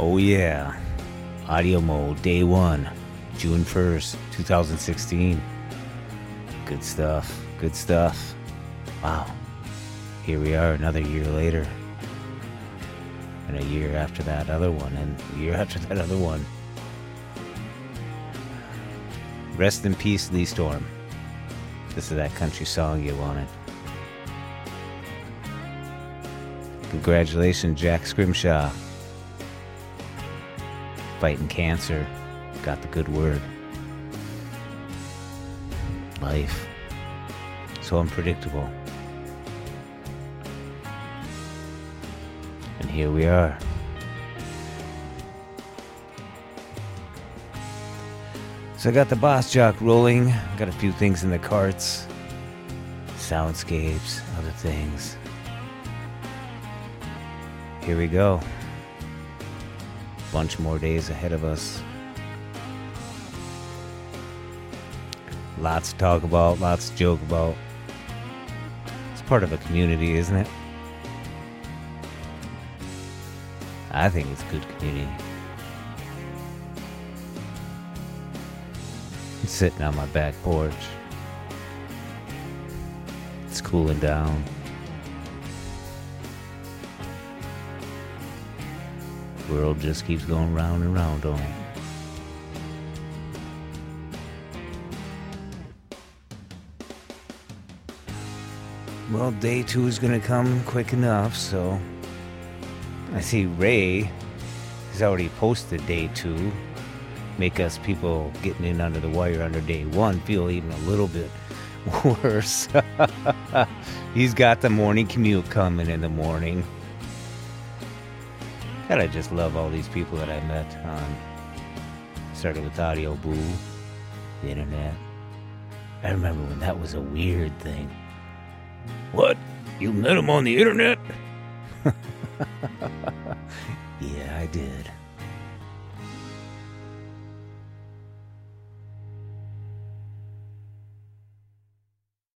Oh yeah, audio mode, day 1, June 1st, 2016. Good stuff, good stuff. Wow, here we are another year later. And a year after that other one, and a year after that other one. Rest in peace, Lee Storm. This is that country song you wanted. Congratulations, Jack Scrimshaw. Fighting cancer. Got the good word. Life. So unpredictable. And here we are. So I got the Boss Jock rolling. Got a few things in the carts. Soundscapes, other things. Here we go. Bunch more days ahead of us. Lots to talk about, lots to joke about. It's part of a community, isn't it? I think it's a good community. I'm sitting on my back porch. It's cooling down. The world just keeps going round and round on it. Well, day 2 is gonna come quick enough, so I see Ray has already posted day 2. Make us people getting in under the wire under day 1 feel even a little bit worse. He's got the morning commute coming in the morning. God, I just love all these people that I met on. Started with Audio Boo, the internet. I remember when that was a weird thing. What? You met him on the internet? Yeah, I did.